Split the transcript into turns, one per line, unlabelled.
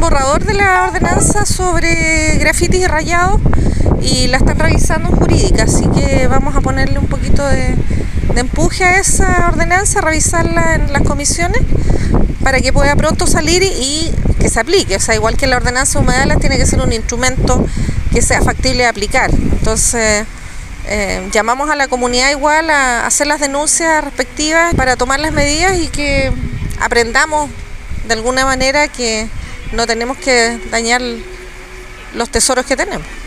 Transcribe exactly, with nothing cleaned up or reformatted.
borrador de la ordenanza sobre grafitis y rayados y la están revisando en jurídica, así que vamos a ponerle un poquito de, de empuje a esa ordenanza, revisarla en las comisiones para que pueda pronto salir y, y que se aplique. O sea, igual que la ordenanza de humedales tiene que ser un instrumento que sea factible de aplicar. Entonces eh, llamamos a la comunidad igual a hacer las denuncias respectivas para tomar las medidas y que aprendamos de alguna manera que no tenemos que dañar los tesoros que tenemos.